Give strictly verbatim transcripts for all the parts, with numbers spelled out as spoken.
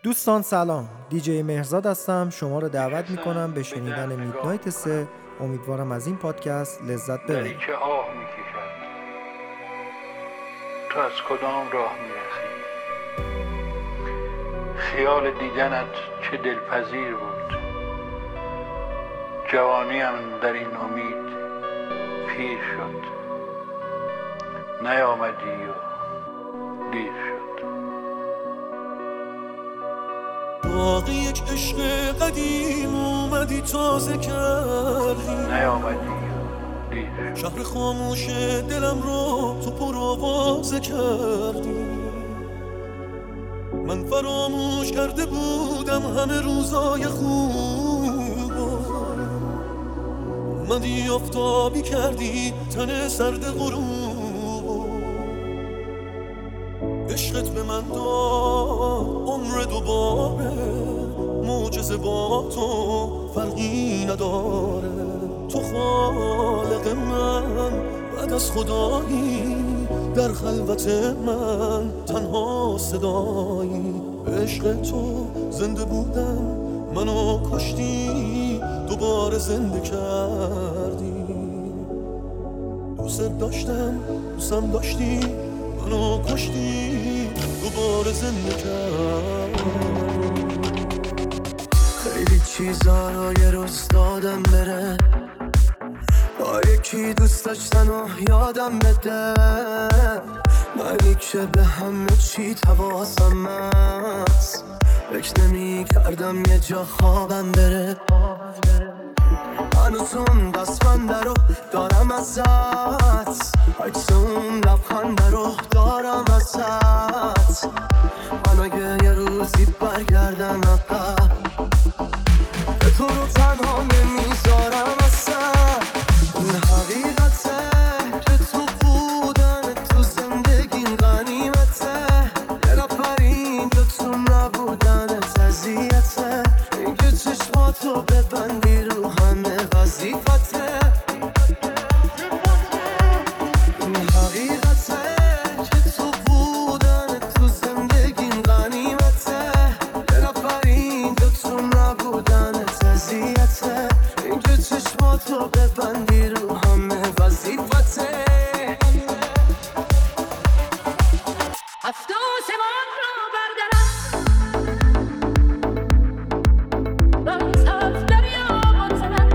دوستان سلام، دیجی مهرزاد هستم. شما رو دعوت میکنم به شنیدن میدنایت سه. امیدوارم از این پادکست لذت ببرید. که آه میکشد تو از کدام راه میرسی؟ خیال دیدنت چه دلپذیر بود، جوانیم در این امید پیر شد، نیامدی و دیر شد. باقی یک عشق قدیم اومدی تازه کردی، نیامدی و دیر شد. شهر خاموش دلم رو تو پر آوازه کردی. من فراموش کرده بودم همه روزای خوب، اومدی آفتابی کردی تن سرد غروب. عشقت به من داد عمر دوباره، معجزه با تو فرقی نداره. تو خالق من بعد از خدایی، در خلوت من تنها صدایی. عشق تو زنده بودم منو کشتی، دوباره زنده کردی. دوست داشتم دوستم داشتی، منو کشتی دوباره زنده کردی. خیلی چیزا رو یه روز دادم بره، با یکی دوست داشتن و یادم بده. منی که به همه چی تواسم هست، فکر نمی کردم یه جا خوابم بره. هنوز اون دستمنده رو دارم ازت، عکس اون لبخنده رو دارم ازت. من اگه یه روزی برگردم عقب، به تو رو تنها نمیذارم اصلا. این حقیقته که تو بودن تو زندگیم غنیمته، یه نفرین که تو نبودن تزیته. این که چشماتو ببندی رو همه وظیفته. این حقیقته که تو بودن تو زندگیم غنیمته، یه نفرین که تو نبودن تزیته. این که چشماتو ببندی رو همه وظیفته. افسوس من رو بردارم، باز از دریا بگذرم.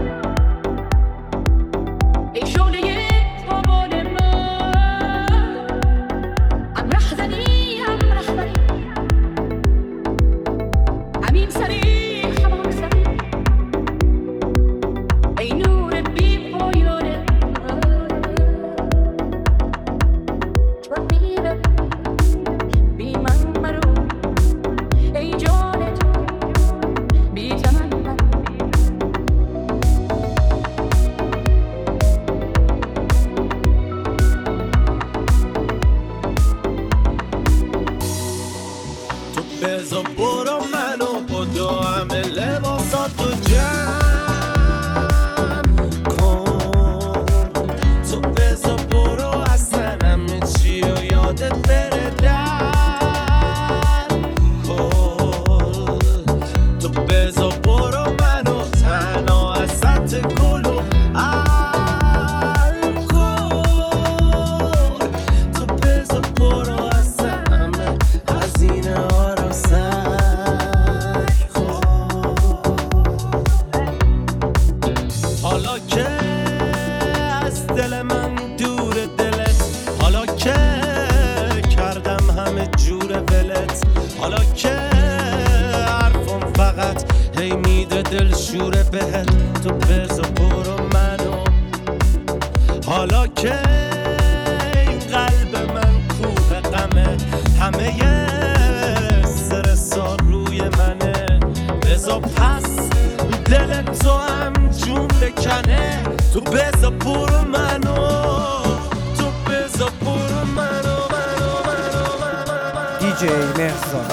ای شعله بابال من، هم ره زنی هم رهبری، همین سری همان سری. ای نور بی پایان رفیق بی من مرو، ای جان تو بی تمن من. تو بزا برو منو با دو همه لباساتو جمع کن. تو بزا برو اصلا همه چی و یادت بره در کن. تو بزا برو منو تنها ازت گلو الکل. تو بزا برو اصلا همه هزینه ها رو سعی کن. حالا که از دل من دور دلت، حالا که کردم همه جور ولت، حالا که حرفم فقط هی میده دل شوره بهت. تو بزا برو منو، حالا که این قلب من کوه غمه، همه استرسا روی منه. بزا پس دل تو هم جون بکنه. تو بزا برو منو، تو بزا برو منو منو منو منو. دیجی مهرزاد.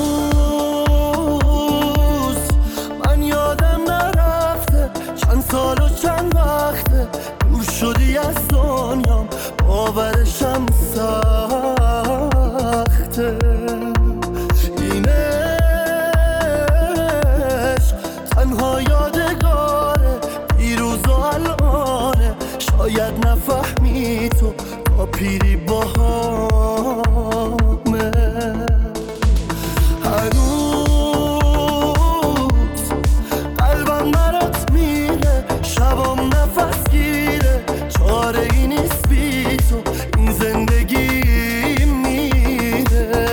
هنوز من یادم نرفته چند سال و چند وقته دور شدی از دنیام، باورشم سخته. اینه پیری با همه هنوز قلبم برات میره، شبام نفس گیره، چاره ای نیست بی تو این زندگی میره.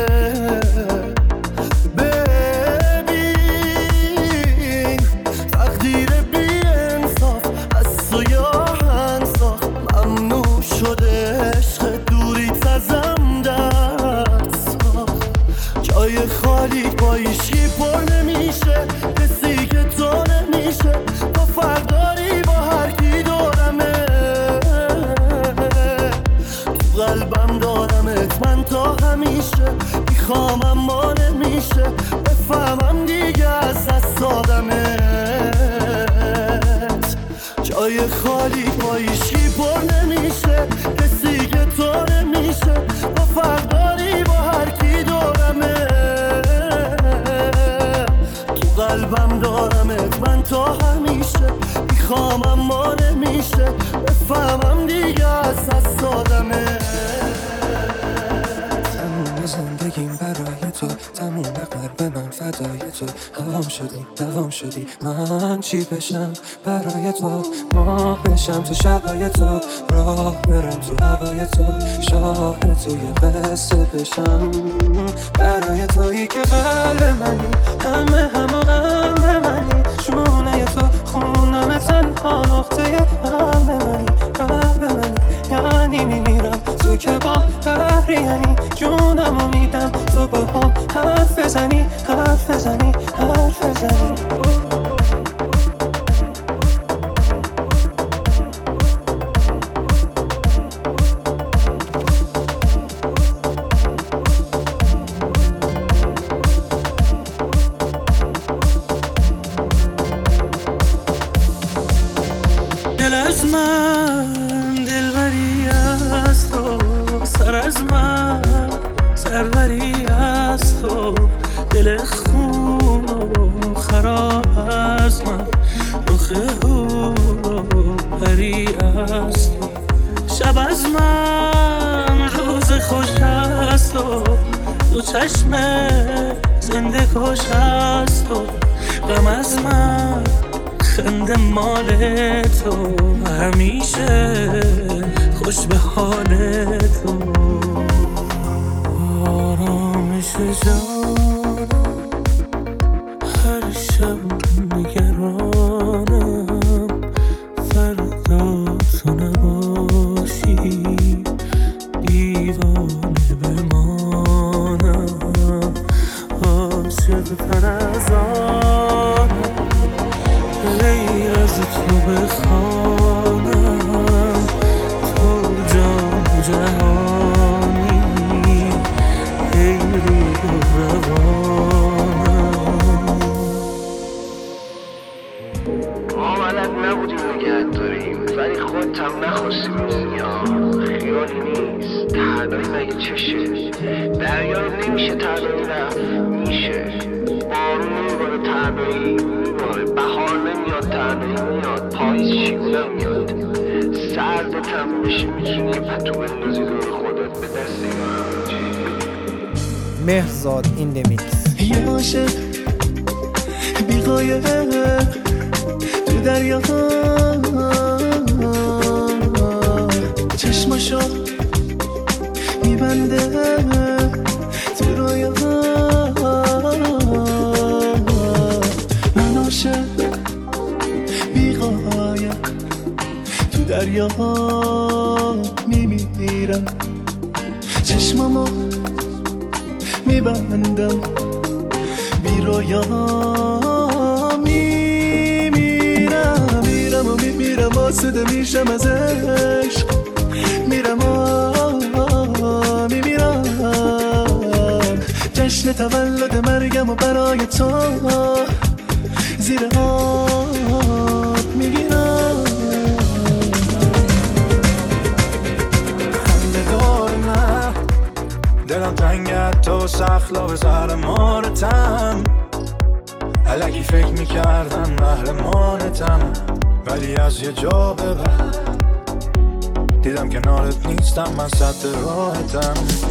ببین تقدیر بی انصاف از تو یا هنساخ، ممنوع شده عشق دوریت ازم دست ساخت. جای خالی با ایشکی پر نمیشه، کسی که تو نمیشه، تو فرداری با هر کی دورمه. تو قلبم دارمت من تا همیشه، میخوام اما نمیشه، بفهمم دیگه از دست دادمت. جای خالی با ایشکی پر نمیشه، کسی که تو نمیشه، تو فرداری با هر کی دورمه. تو قلبم دارمت من تا همیشه، میخوام اما نمیشه، بفهمم دیگه از دست دادمت. تموم زندگیم برای تو، تموم قلب من فدای تو. هوام شدی، دوام شدی، من چی بشم برای تو؟ ماه بشم تو شبای تو، راه برم تو هوای تو، شاه توی قصه بشم برای تویی که قلب منی، همه همه غم منی، شونه تو خونم تنها نقطه قلب منی، قلب منی یعنی میمیرم تو که با بحری، یعنی جونمو میدم تو با هم حرف بزنی، حرف بزنی، حرف بزنی. دل از من دلبری از تو، سر از من سروری از تو، دل خون و خراب از من، رخ او پری از تو. شب از من روز خوش از تو، دو چشم زنده کش از تو. غم از من خنده مال تو، همیشه خوش به حال تو. آرامش جانم هر شب نگرانم، فردا تو نباشی دیوانه بمانم. عاشق تر از آنم غیر از تو بخوانم، تو جان جهانی ای روح روانم. ما بلد نبودیم نگه داریم، ولی خودت هم نخواستی ببینی. خیالی نیست تنهایی مگه چشه، دریا نمیشه تنهایی رفت، میشه بارون نمیباره تنهایی میباره، بهار نمیاد تنهایی میاد، پاییز شیونه میاد، سردت هم بشه میتونی که پتو بندازی دور خودت به دست یارم. مهرزاد این دمیکس. یه عاشق بی قایه تو دریا، چشماشو میبنده تو رویا. من عاشق بی قایه تو دریا میمیرم، چشمامو میبندم بی رویا. میمیرم میرم و میمیرم، آسوده میشم از عشق، میرم و میمیرم. جشن تولد مرگم و برای تو زیر آب میگیرم. خنده دار نه دلم تنگت تو سخلا به زهر مارتم، الکی فکر میکردم قهرمانتم، ولی از یه جا به بعد دیدم کنارت نیستم من سطح راحتم.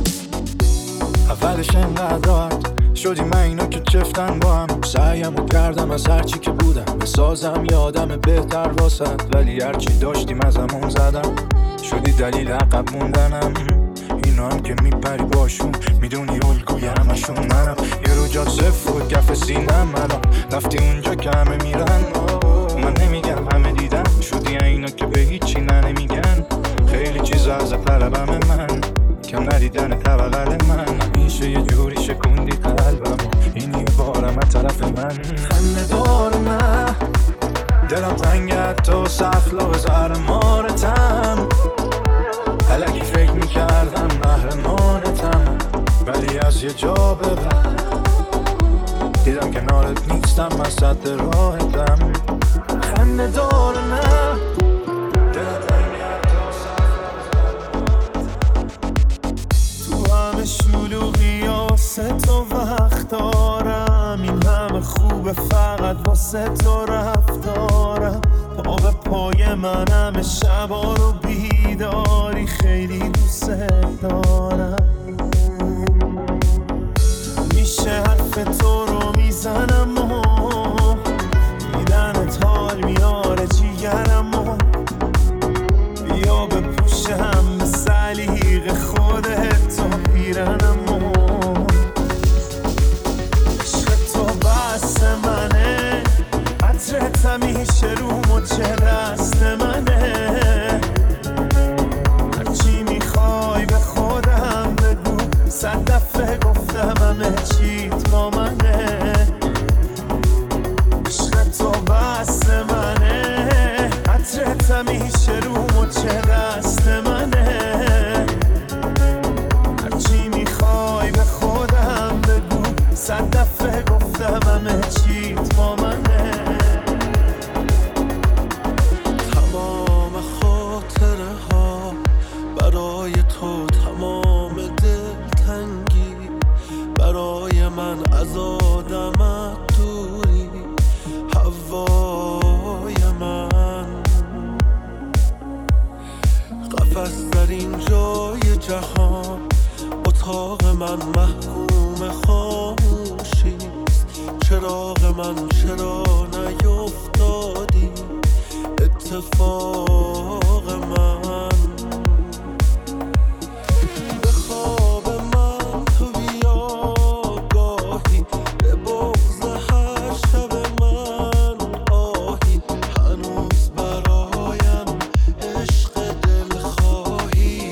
اولش انقدر راحت شدی من اینا که چفتن با هم. سعیمو کردم از هرچی که بودم بسازم یادم بهتر واسد، ولی هرچی داشتیم از همون زدم. شدی دلیل عقب موندنم. اینا هم که میپری باشون میدونی الگوی همشون منم. یه رو جات صفر و کف سینم الان رفتی اونجا که همه میرن. من نمیگم همه دیدن شدی اینا که به هیچی نه نمیگن. خیلی چیزا از طلبم من کم ندیدن طبقل من. همیشه یه جوری شکوندی قلبم این یه بارم از طرف من. خنده دار نه دلم تنگت تو سخلا به زهر مارتم. الکی فکر میکردم قهرمانتم، ولی از یه جا به بعد دیدم کنارت نیستم من سطح راحتم. خنده دار نه دلم تنگت تو سخلا تو همه شلوغی واسه تو وقت دارم. این همه خوبه فقط واسه تو رفتارم. پا به پای من همه شبا رو بیداری خیلی دوست دارم. میشه حرف تو رو میزنم و دیدنت حال میاره جیگرم و بیا بپوشم به سلیق خودت تو پیرنم و عشق تو بس منه. عطرت همیشه رو مچه دست منه. هرچی میخوای به خودم بگو صد دفعه گفتم همه چیت با منه. عشق تو بس منه. عطرت همیشه رو مچه دست منه. هرچی میخوای به خودم بگو صد دفعه گفتم همه چیت با منه. تمام خاطره ها برای تو، تمام دلتنگی برای من، از آدمت دوری هوای من. قفس در این جای جهان اتاق من محکوم خاموشیست. چراغ من چرا نیفتادی اتفاق من. به خواب من تو بیا گاهی، به بغض هر شب من آهی. هنوز برایم عشق دلخواهی.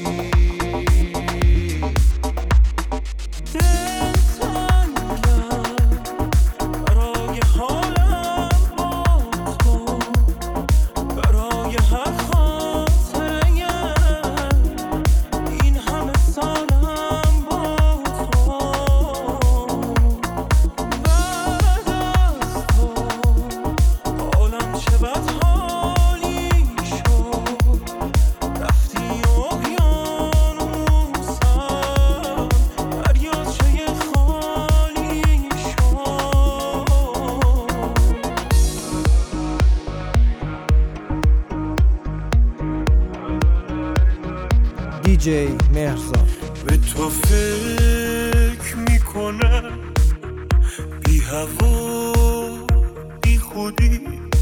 دیجی مهرزاد. به تو فکر میکنم بی هوا بی خودی.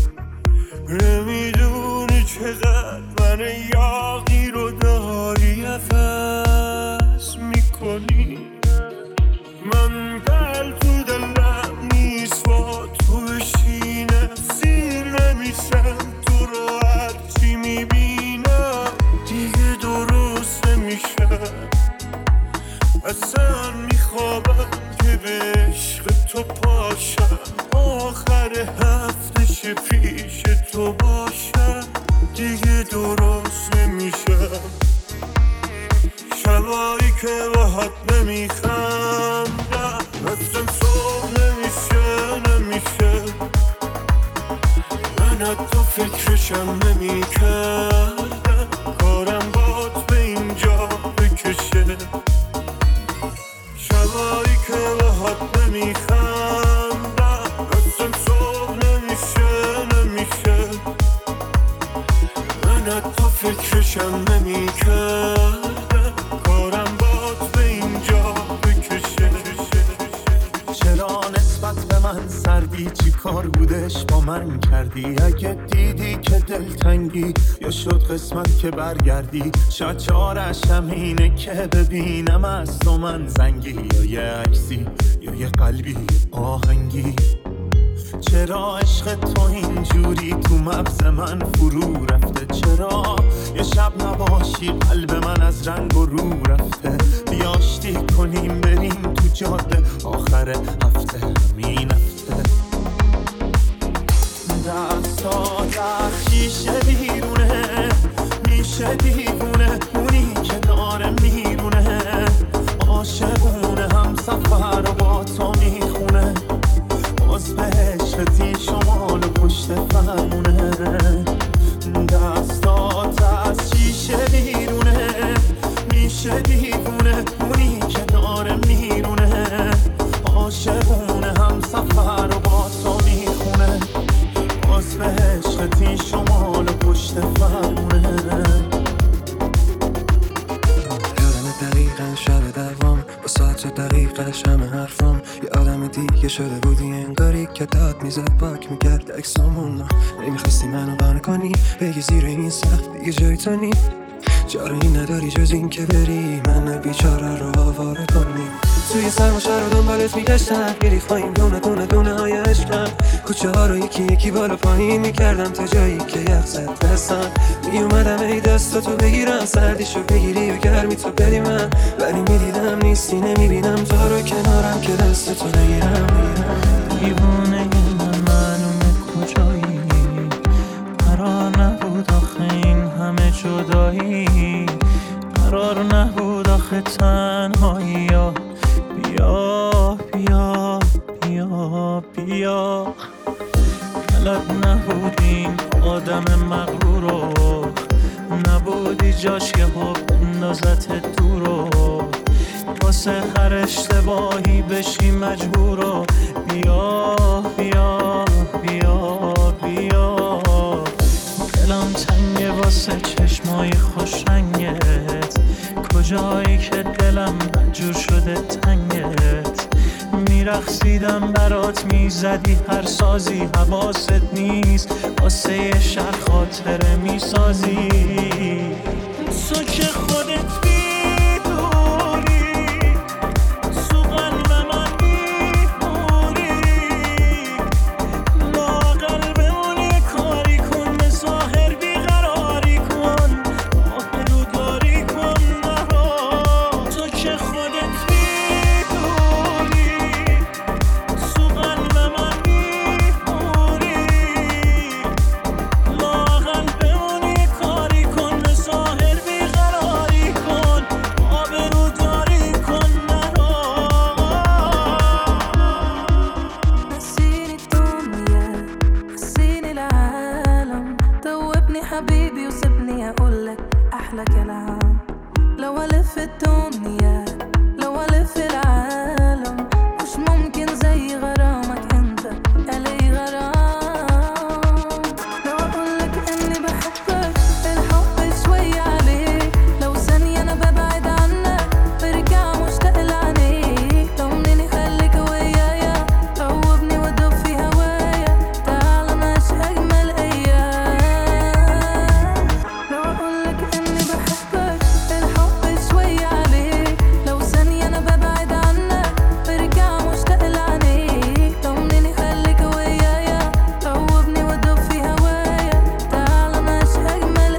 نمیدونی چقدر من یاغی رو داری عوض میکنی. من دل تو دلم نیست با تو بشینم، سیر نمیشم تو رو هرچی میبینم دیگه درست نمیشم. اصلا میخوابم که به عشق تو پاشم، آخر هفتش پیش تو باشم دیگه درست نمیشم. شبایی که باهات نمیخندم اصلا صبح نمیشه نمیشه. من حتی فکرشم نمیکردم کارم بات به اینجا بکشه. شبایی که باهات نمیخندم اصلا صبح نمیشه نمیشه. من حتی فکرشم نمیکردم من سردی چی کار بودش با من کردی؟ اگه دیدی که دلتنگی یا شد قسمت که برگردی، شاید چارش همینه که ببینم از تو من زنگی، یا یه عکسی یا یه قلبی آهنگی. چرا عشق تو اینجوری تو مغز من فرو رفته؟ چرا یه شب نباشی قلب من از رنگ و رو رفته؟ بیا آشتی کنیم بریم تو جاده آخر هفته همین هفته. دستات از شیشه بیرونه میشه دیوونه، اونی که داره میرونه عاشقونه، هم سفر رو با تو میخونه، باز به عشقتی شمال و پشت فرمونه. دستات از شیشه بیرونه میشه دیوونه، اونی که داره میرونه عاشقونه، هم سفر رو با تو میخونه، باز به عشقتی شمال و پشت فرمونه. دقیقا شب دوام با ساعت دقیقش همه حرفام، یه آدم دیگه شده بودی انگاری که داد میزد پاک میکرد اکسامون. نمیخواستی منو قانع کنی بگی زیر این سخت دیگه جای تو نی، چاره نداری جز این که بری من بیچاره رو آواره کنی. توی سرماشه رو دنبالت میگشتم، میریختیم دونه دونه دونه های عشقم، کوچه ها رو یکی یکی بالا پایین میکردم تا جایی که یخ زد دستم. میومدم ای دستاتو بگیرم، سردیشو بگیری و گرمی تو بدی من، ولی میدیدم نیستی نمیبینم تو رو کنارم که دستتو نگیرم. دیوونه من معلومه کجایی، قرار نبود آخه این همه جدایی، قرار نبود آخه تنهایی. بیا بیا بیا بیا بلد نبودین آدم مغرورو، نبودی جاش که حب اندازت دورو، واسه هر اشتباهی بشی مجبورو. بیا بیا بیا بیا دلم تنگه واسه چشمای خوش رنگت، کجایی که دلم مجبور شده تنگت. میرقصیدم برات میزدی هر سازی، حواست نیست واسه یه شهر خاطره میسازی. تو که خودت بیدوری تو قلب من میموری، با قلبمون یه کاری کن به ظاهر بیقراری کن، آبروداری کن نرا. تو که خودت بیدوری تو قلب من میموری، با قلبمون یه کاری کن به ظاهر بیقراری کن، آبروداری کن نرا. نسيني الدنيا نسيني العالم، دوبني حبيبي وسيبني اقولك احلى كلام. لو الف الدنيا لو الف العالم مش ممكن زي غرامك انت الي غرام. لو اقولك اني بحبك الحب شوي عليك، لو ثانية انا ببعد عنك برجع مشتاق لعينيك. طمني خليك ويايا دوبني ودوب في هوايا، تعال نعيش اجمل ايام. لو اقولك اني بحبك الحب شوي عليك، لو ثانية انا ببعد عنك برجع مشتاق لعينيك. طمني خليك ويايا دوبني ودوب في هوايا، تعال نعيش اجمل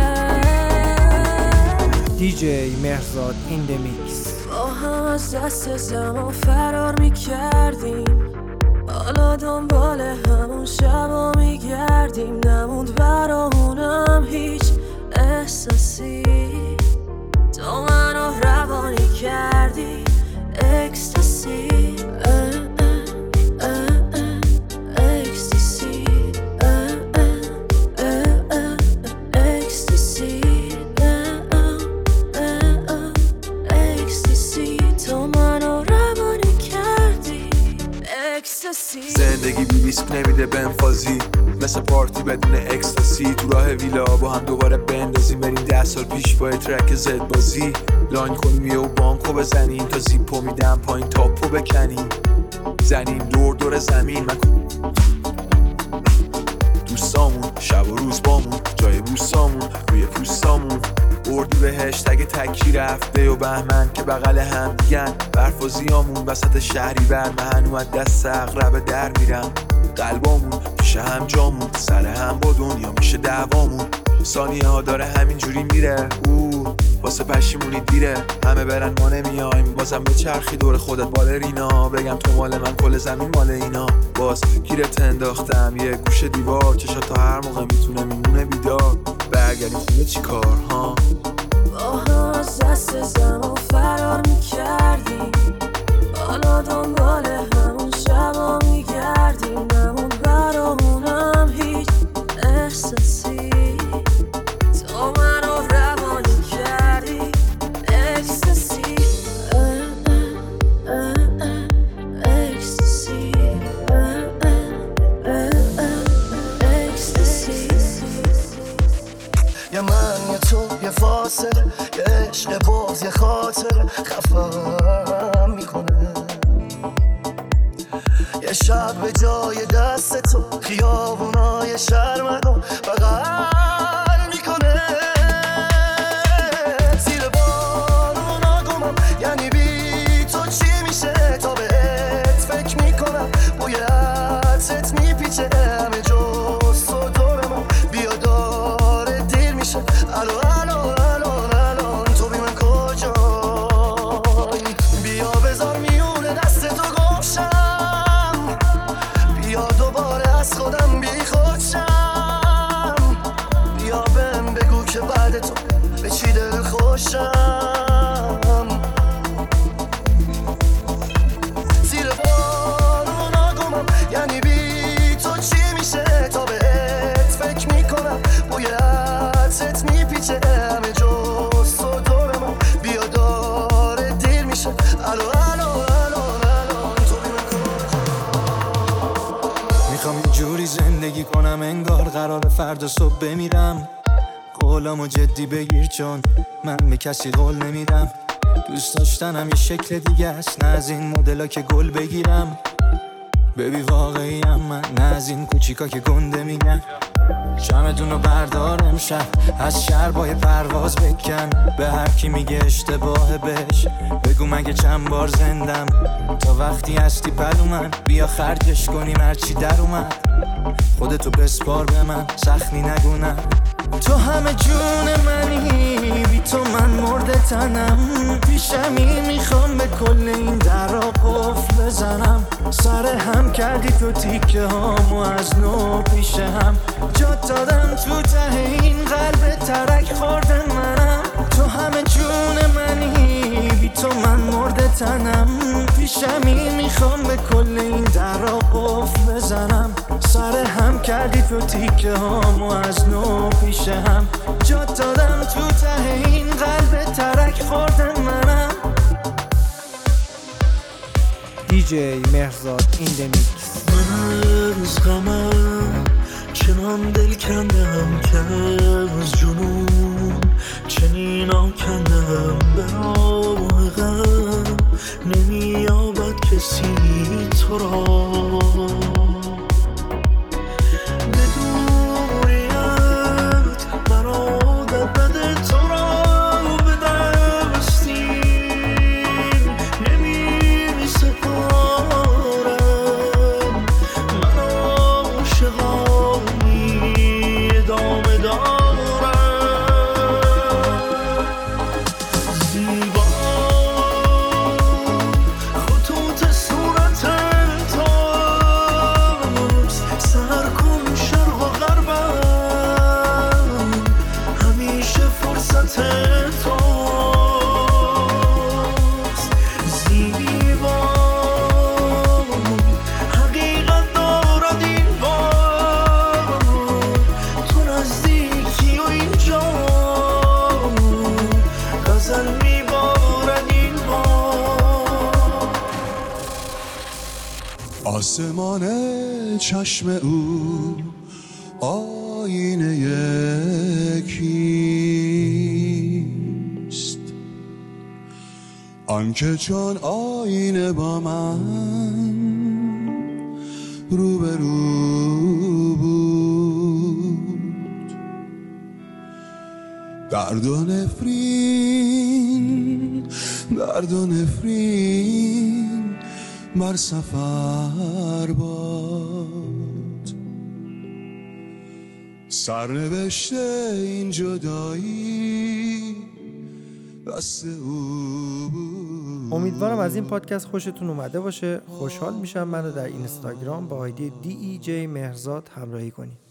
ايام. دیجی مهرزاد این دمیکس. با هم از دست زمان فرار میکردیم، حالا دنبال همون شبا میگردیم. نموند برامونم هیچ احساسی، تو منو روانی کردی اکستاسی. اه اه اه اه اکستاسی. اه اه اه اه اکستاسی. اه اه اه اه اکستاسی، تو منو روانی کردی اکستاسی. زندگی بی ریسک نمیده بنفازی، مثل پارتی بدون اکستاسی. تو راه ویلا با هم دوباره بندازیم، بریم ده سال پیش با ترک زد بازی. لاین کنیم یه و بانکو بزنیم، تا زیپو میدم پایین تاپو بکنیم. زنیم دور دور زمین. من دوستامون شب و روز بامون جای بوسامون روی پوستامون. اردی بهش تگ تکی رفته و بهمن که بغل هم دیگن. برف و زیامون وسط شهری بر من و دست اقرب در میرم. قلبامون پیشه هم جامون سر هم با دنیا میشه دعوامون. ثانیه ها داره همینجوری میره او واسه پشیمونی دیره. همه برن ما نمیایم بازم به چرخی دور خودت بالرینا. بگم تو مال من کل زمین مال اینا. باز گیرت انداختم یه گوشه دیوار. چشات تا هر موقع میتونه میمونه بیدار. برگردیم خونه چی کار ها با از دست زمان فرار میکردیم. حالا دنبال همون شبا میگردیم. نمون برامونم هیچ احساسی. تو منو روانی کردی اکستاسی. اکستاسی اکستاسی. یه من یه تو یه فاصله یه عشق باز یه خاطر خفم میکنه. یه شب به جای دست تو خیابونای شرمدو بغل میکنه. زیر بارونا گمم یعنی بی تو چی میشه. تا بهت فکر میکنم بوی عطرت میپیچه. همه جز تو دورم بیا داره دیر میشه. الو الو الو الو تو بی من کجایی. بیا بذار میونه دست تو گمشم. بیا دوباره از خودم بی خودشم. بیا بهم بگو که بعد تو به چی دل خوشم. زیر بارونا گمم یعنی بی تو چی میشه. تا بهت فکر میکنم بوی عطرت میپیچه. همه جز تو دورم بیا داره دیر میشه. الو الو الو الو تو بی من کجایی. میخوام یه جوری زندگی کنم انگار قرار فردا صبح بمیرم. قولامو جدی بگیر چون من به کسی قول نمیدم. دوست داشتنم یه شکل دیگه است نه از این مدلا که گل بگیرم. ببی واقعیم من نه از این کوچیکا که گنده میگن. شمدونو بردار امشب از شربای پرواز بکن. به هر کی میگه اشتباه بهش بگو مگه چند بار زندم. تا وقتی هستی پلو من بیا خرجش کنیم هرچی در اومد. خودتو بسپار به من سخنی نگونم. تو همه جون منی بی تو من مرده تنم. پیشمی میخوام به کل این درا قفل بزنم. سر هم کردی تو تیکه هامو از نو پیش هم. جات دادم تو ته این قلب ترک خورده منم. تو همه جون منی بی تو من مرده تنم. پیشمی میخوام به کل این درا قفل بزنم. سر هم کردی تو تیکه هامو از نو پیش هم. جات دادم تو ته این قلب ترک خورده منم. دی جی مهرزاد این دمیکس. من از غمم چنان دل کندم که از جنون چنین آکندم. به راه غم نمیابد کسی تو را. آسمان چشم او آینه یکیست. آنکه چون آینه با من روبرو بود. درد و نفرین، درد و نفرین بر سفر باد. سرنوشت این جدایی دست او بود. امیدوارم از این پادکست خوشتون اومده باشه. خوشحال میشم منو در اینستاگرام با آیدی دی ای جی مهرزاد همراهی کنید.